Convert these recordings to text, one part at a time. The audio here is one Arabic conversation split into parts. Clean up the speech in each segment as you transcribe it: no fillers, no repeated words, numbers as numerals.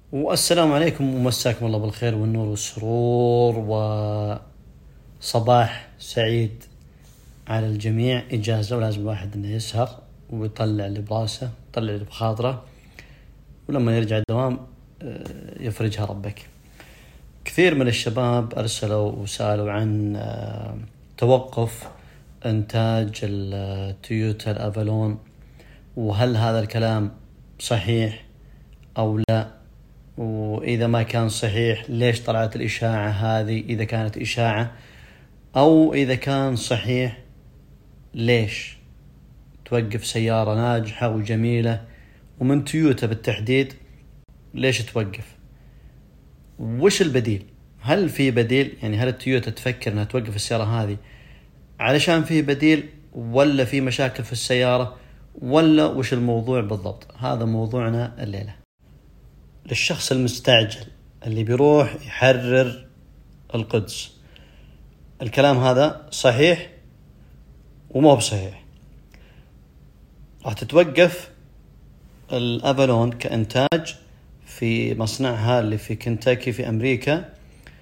والسلام عليكم ومساكم الله بالخير والنور والسرور وصباح سعيد على الجميع. إجازة ولازم الواحد إنه يسهر ويطلع اللي براسه يطلع اللي بخاطره، ولما يرجع الدوام يفرجها ربك. كثير من الشباب أرسلوا وسألوا عن توقف إنتاج التويوتا الأفالون، وهل هذا الكلام صحيح أو لا؟ وإذا ما كان صحيح ليش طلعت الإشاعة هذه؟ إذا كانت إشاعة، أو إذا كان صحيح ليش توقف سيارة ناجحة وجميلة ومن تويوتا بالتحديد؟ ليش توقف؟ وش البديل؟ هل في بديل؟ يعني هل التويوتا تفكر أنها توقف السيارة هذه علشان فيه بديل، ولا في مشاكل في السيارة، ولا وش الموضوع بالضبط؟ هذا موضوعنا الليلة. للشخص المستعجل اللي بيروح يحرر القدس، الكلام هذا صحيح ومو بصحيح. راح تتوقف الأفالون كإنتاج في مصنعها اللي في كنتاكي في أمريكا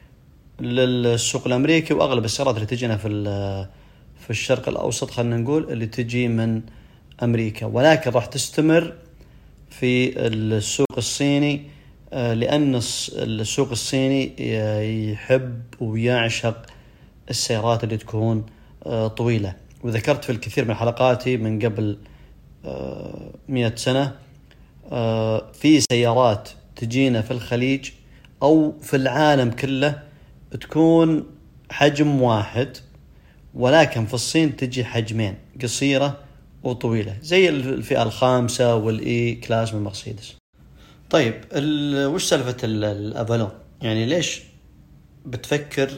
للسوق الأمريكي، وأغلب السيارات اللي تجينا في الشرق الأوسط خلنا نقول اللي تجي من أمريكا، ولكن راح تستمر في السوق الصيني، لأن السوق الصيني يحب ويعشق السيارات اللي تكون طويلة. وذكرت في الكثير من حلقاتي من قبل 100 سنة في سيارات تجينا في الخليج أو في العالم كله تكون حجم واحد، ولكن في الصين تجي حجمين، قصيرة وطويلة، زي الفئة الخامسة والإي كلاس من مرسيدس. طيب وش سالفة الأفالون؟ يعني ليش بتفكر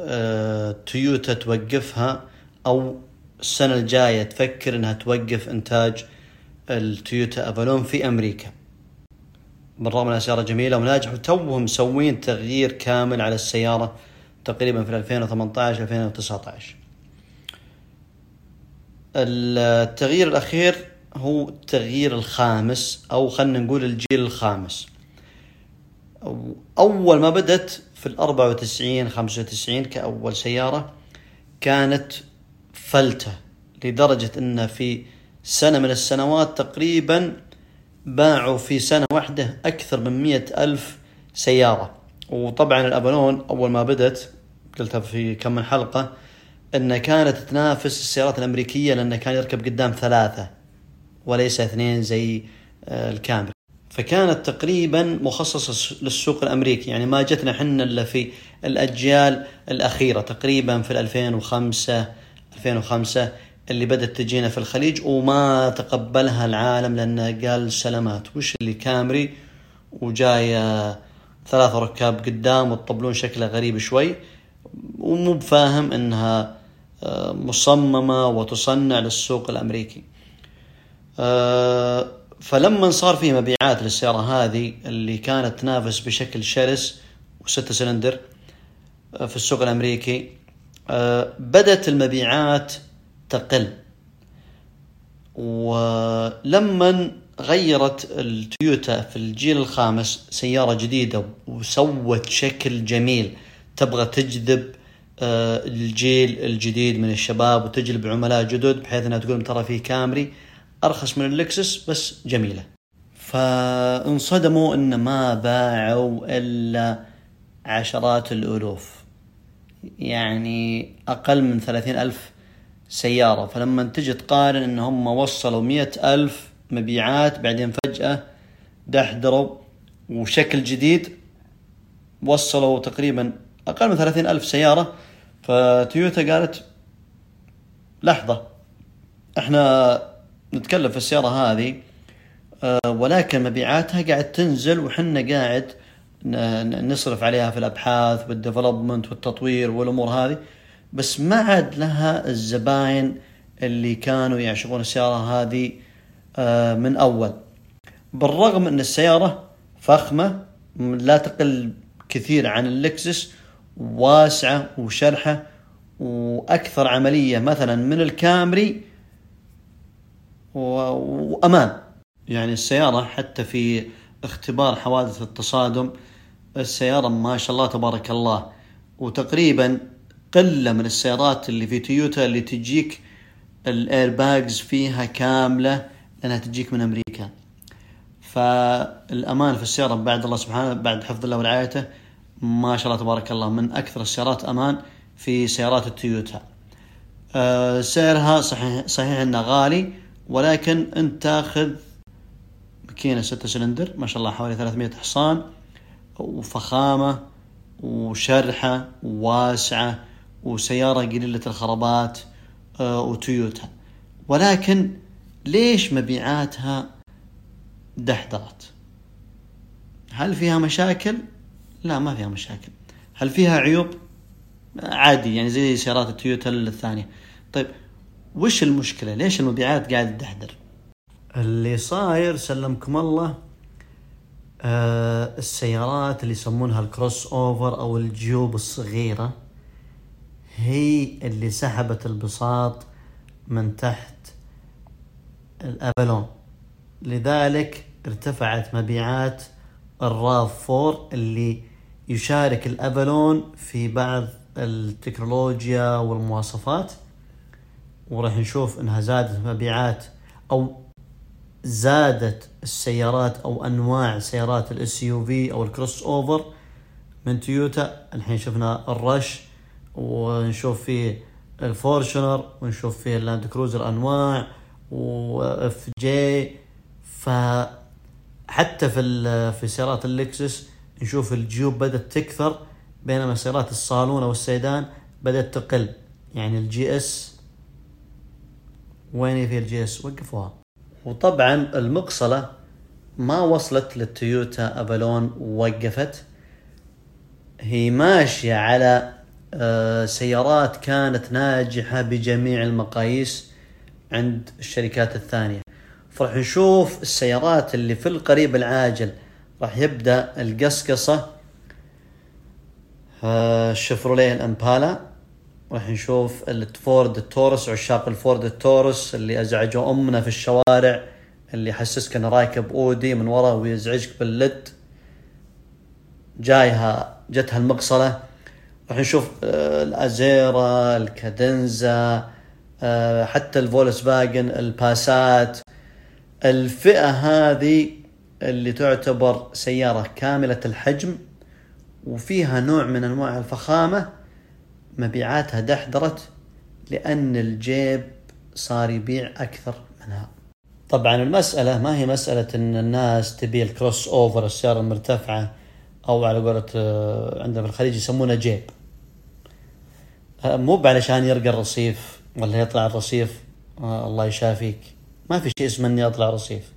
تويوتا توقفها، أو السنة الجاية تفكر أنها توقف إنتاج التويوتا أفالون في أمريكا، بالرغم أنها سيارة جميلة وناجحة وتوهم مسوين تغيير كامل على السيارة تقريبا في 2018-2019. التغيير الأخير هو التغيير الخامس، أو خلنا نقول الجيل الخامس. أول ما بدت في 94-95 كأول سيارة كانت فلتة، لدرجة أن في سنة من السنوات تقريبا باعوا في سنة واحدة أكثر من 100,000 سيارة. وطبعا الأفالون أول ما بدت قلتها في كم من حلقة أنها كانت تنافس السيارات الأمريكية، لأنها كان يركب قدام 3 وليس 2 زي الكامري، فكانت تقريبا مخصصة للسوق الأمريكي. يعني ما جتنا حنا إلا في الأجيال الأخيرة تقريبا في 2005 اللي بدأت تجينا في الخليج، وما تقبلها العالم لأنه قال سلامات وش اللي كامري وجاية 3 ركاب قدام والطبلون شكله غريب شوي، ومو بفاهم أنها مصممة وتصنع للسوق الأمريكي. فلما صار فيه مبيعات للسيارة هذه اللي كانت تنافس بشكل شرس و6 سلندر في السوق الأمريكي، بدأت المبيعات تقل. ولما غيرت التويوتا في الجيل الخامس سيارة جديدة وسوت شكل جميل تبغى تجذب الجيل الجديد من الشباب وتجلب عملاء جدد، بحيث أنها تقول ترى في كامري أرخص من اللكسس بس جميلة، فانصدموا إن ما باعوا إلا عشرات الألوف، يعني أقل من 30,000 سيارة. فلما تجي تقارن إن هم وصلوا 100,000 مبيعات، بعدين فجأة دحدروا وشكل جديد وصلوا تقريبا أقل من 30,000 سيارة، فتويوتا قالت لحظة، احنا نتكلم في السيارة هذه ولكن مبيعاتها قاعد تنزل، وحنا قاعد نصرف عليها في الأبحاث والديفلوبمنت والتطوير والأمور هذه، بس ما عاد لها الزباين اللي كانوا يعشقون السيارة هذه من أول، بالرغم أن السيارة فخمة لا تقل كثير عن اللكسس، واسعة وشرحة وأكثر عملية مثلا من الكامري وأمان. يعني السيارة حتى في اختبار حوادث التصادم، السيارة ما شاء الله تبارك الله، وتقريبا قلة من السيارات اللي في تويوتا اللي تجيك الايرباجز فيها كاملة، لأنها تجيك من أمريكا. فالأمان في السيارة بعد الله سبحانه، بعد حفظ الله ورعايته، ما شاء الله تبارك الله، من أكثر السيارات أمان في سيارات التويوتا. سعرها صحيح إنه غالي، ولكن أنت تاخذ ماكينة 6 سلندر ما شاء الله حوالي 300 حصان، وفخامة وشرحة وواسعة، وسيارة قليلة الخرابات، وتويوتا. ولكن ليش مبيعاتها دحضرت؟ هل فيها مشاكل؟ لا، ما فيها مشاكل. هل فيها عيوب؟ عادي، يعني زي سيارات التويوتا الثانية. طيب وش المشكلة؟ ليش المبيعات قاعدة تدحضر؟ اللي صاير سلمكم الله، السيارات اللي يسمونها الكروس اوفر او الجيوب الصغيرة هي اللي سحبت البساط من تحت الأفالون، لذلك ارتفعت مبيعات الراف 4 اللي يشارك الأفالون في بعض التكنولوجيا والمواصفات. وراح نشوف انها زادت مبيعات او زادت السيارات او انواع سيارات الاس يو في او الكروس اوفر من تويوتا. الحين شفنا الرش، ونشوف فيه الفورشنر، ونشوف فيه اللاند كروزر انواع، واف جي. فحتى في سيارات اللكسس نشوف الجيوب بدأت تكثر، بينما سيارات الصالون او السيدان بدأت تقل. يعني الجي اس، وين في الجي اس؟ وقفوها. وطبعا المقصلة ما وصلت للتويوتا أفالون ووقفت، هي ماشية على سيارات كانت ناجحة بجميع المقاييس عند الشركات الثانية. فرح نشوف السيارات اللي في القريب العاجل راح يبدأ القصقصة. الشيفروليه الامبالا، راح نشوف الفورد التورس، عشاق الفورد التورس اللي ازعجوا امنا في الشوارع، اللي يحسسك انه راكب اودي من وراء ويزعجك باللد، جتها المقصلة. راح نشوف الازيرا، الكادنزا، حتى الفولكس فاجن، الباسات. الفئة هذه اللي تعتبر سيارة كاملة الحجم وفيها نوع من انواع الفخامة، مبيعاتها دحضرت لأن الجيب صار يبيع أكثر منها. طبعا المسألة ما هي مسألة أن الناس تبي الكروس أوفر، السيارة المرتفعة، أو على قولة عندنا في الخليج يسمونه جيب، مو علشان يرقى الرصيف ولا يطلع الرصيف. الله يشافيك، ما في شيء اسمه أني أطلع رصيف.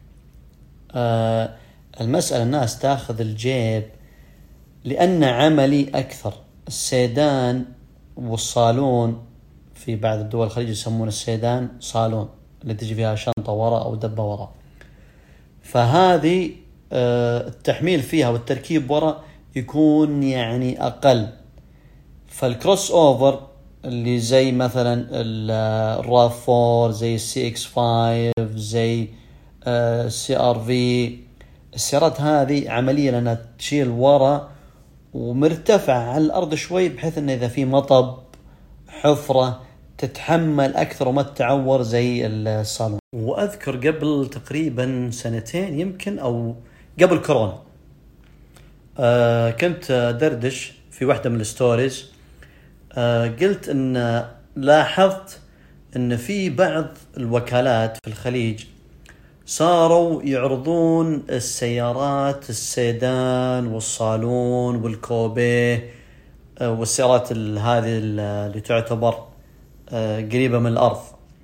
المسألة الناس تأخذ الجيب لأنه عملي أكثر. السيدان والصالون في بعض الدول الخليج يسمون السيدان صالون، اللي تجي فيها شنطة وراء أو دبة وراء، فهذه التحميل فيها والتركيب وراء يكون يعني أقل. فالكروس أوفر اللي زي مثلا الراف 4، زي السي اكس 5، زي السي ار في، السيارات هذه عملية لأنها تشيل وراء ومرتفع على الأرض شوي، بحيث أن إذا في مطب حفرة تتحمل أكثر وما تتعور زي الصالون. وأذكر قبل تقريبا 2 يمكن أو قبل كورونا، كنت دردش في واحدة من الستوريز، قلت أن لاحظت أن في بعض الوكالات في الخليج صاروا يعرضون السيارات السيدان والصالون والكوبيه والسيارات هذه اللي تعتبر قريبة من الأرض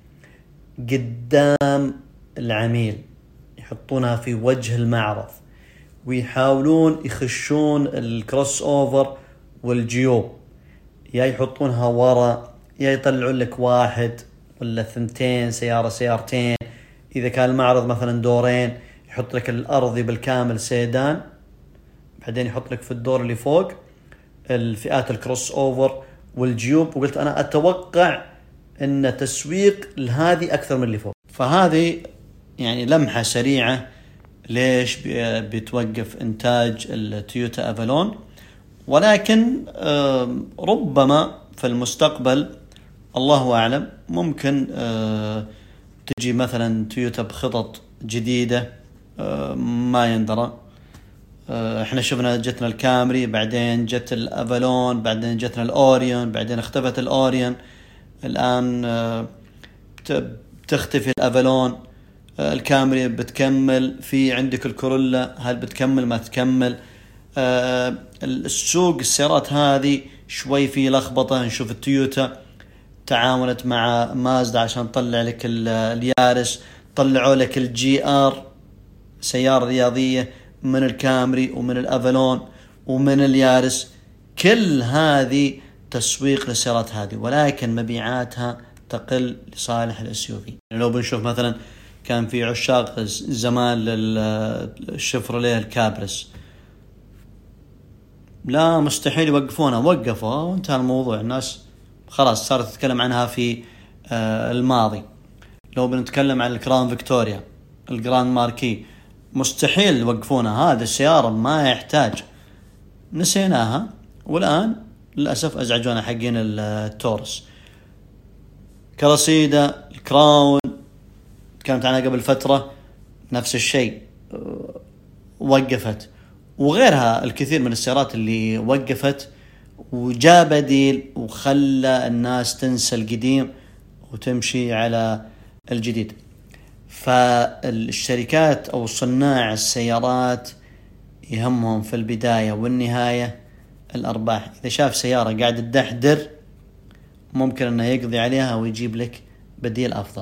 قدام العميل، يحطونها في وجه المعرض، ويحاولون يخشون الكروس أوفر والجيوب، يا يحطونها وراء، يا يطلعون لك 1 ولا 2 سيارة سيارتين. إذا كان المعرض مثلا 2 يحط لك الأرضي بالكامل سيدان، بعدين يحط لك في الدور اللي فوق الفئات الكروس أوفر والجيوب. وقلت أنا أتوقع أن تسويق لهذه أكثر من اللي فوق. فهذه يعني لمحة سريعة ليش بتوقف إنتاج التويوتا أفالون. ولكن ربما في المستقبل الله أعلم ممكن تجي مثلا تويوتا بخطط جديدة ما يندرى. احنا شفنا جتنا الكامري، بعدين جت الأفالون، بعدين جتنا الأوريون، بعدين اختفت الأوريون، الآن بتختفي الأفالون. الكامري بتكمل، في عندك الكورولا، هل بتكمل ما تكمل؟ السوق السيارات هذه شوي في لخبطة. نشوف التويوتا تعاونت مع مازدا عشان تطلع لك اليارس، طلعوا لك الجي ار سيارة رياضية من الكامري ومن الأفالون ومن اليارس. كل هذه تسويق للسيارات هذه، ولكن مبيعاتها تقل لصالح الاس يو في. لو بنشوف مثلا كان في عشاق زمان للشيفروليه الكابرس، لا مستحيل يوقفونها، وقفوا وانتهى الموضوع. الناس خلاص صارت تتكلم عنها في الماضي. لو بنتكلم عن الكران فيكتوريا، الجراند ماركي، مستحيل يوقفونها. هذه السيارة ما يحتاج، نسيناها، والآن للأسف أزعجونا حقين التورس. كرسيدا، الكراون كانت عنها قبل فترة نفس الشيء، وقفت. وغيرها الكثير من السيارات اللي وقفت وجاء بديل وخلى الناس تنسى القديم وتمشي على الجديد. فالشركات أو صناع السيارات يهمهم في البداية والنهاية الأرباح. إذا شاف سيارة قاعد تدحدر ممكن أنه يقضي عليها ويجيب لك بديل أفضل.